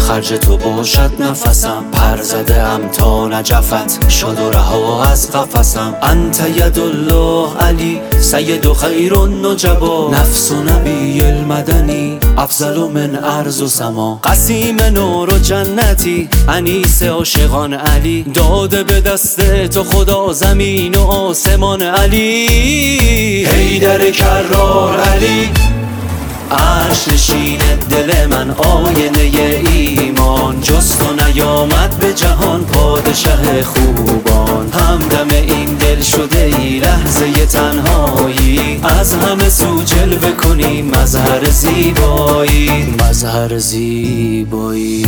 خرج تو باشد نفسم، پر زده ام تا نجفت شد و رها از قفسم. انت ید الله علی سید و خیر النجبا، نفس و نبی المدنی افضل من ارض و سما. قسیم نور و جنتی انیس عاشقان علی، داده به دست تو خدا زمین و آسمان علی. حیدر کرار علی عرش نشین دل من، آینه ایمان جست و نیامد به جهان پادشه خوبان. همدم این دل شده ای لحظه تنهایی، از همه سو جلوه کنی مظهر زیبایی، مظهر زیبایی.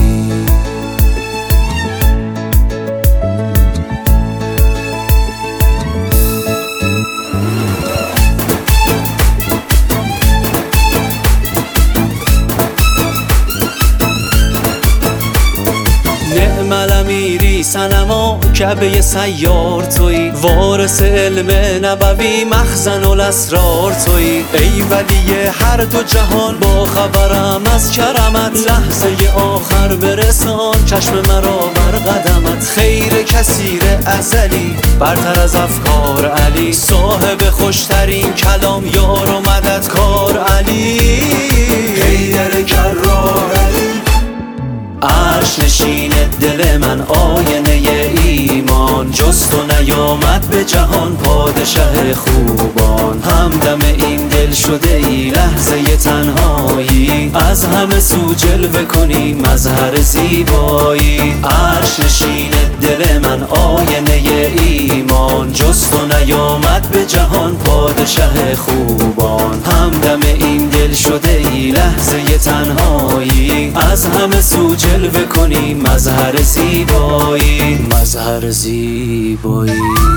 نعم الامیری صنما کعبه سیار تویی، وارث علم نبوی مخزن الاسرار تویی. ای ولی هر دو جهان با خبرم از کرمت، لحظه آخر برسان چشم مرا بر قدمت. خیر کثیر ازلی برتر از افکار علی، صاحب خوشترین کلام یار و مددکار علی. حیدر کرار علی عرش نشین دل من، آینه ایمان جست و نیامد به جهان پادشه خوبان. همدم این دل شده ای لحظه تنهایی، از همه سو جلوه کنی مظهر زیبایی. عرش نشین دل من، آینه ایمان جست و نیامد به جهان پادشه خوبان. همدم این دل شده ای لحظه تنهایی، از همه سو جلوه کنی مظهر زیبایی، مظهر زیبایی.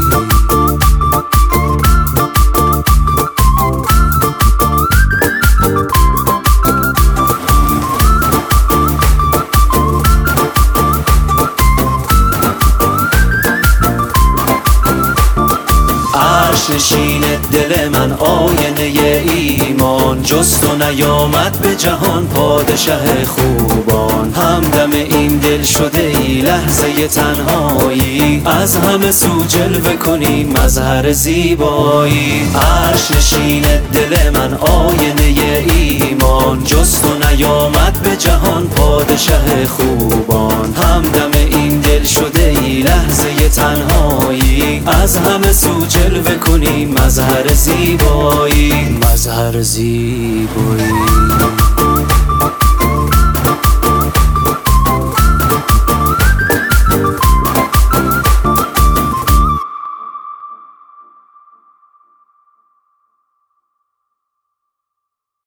عرش نشین دل من، آینه ایمان جست و نیامد به جهان پادشه خوبان. همدم این دل شده ای لحظه تنهایی، از همه سو جلوه کنی مظهر زیبایی. عرش نشین دل من، آینه ایمان جست و نیامد به جهان پادشه خوبان. همدم این دل شده ای لحظه تنهایی، از همه سو جلوه کنی مظهر زیبایی، مظهر زیبایی.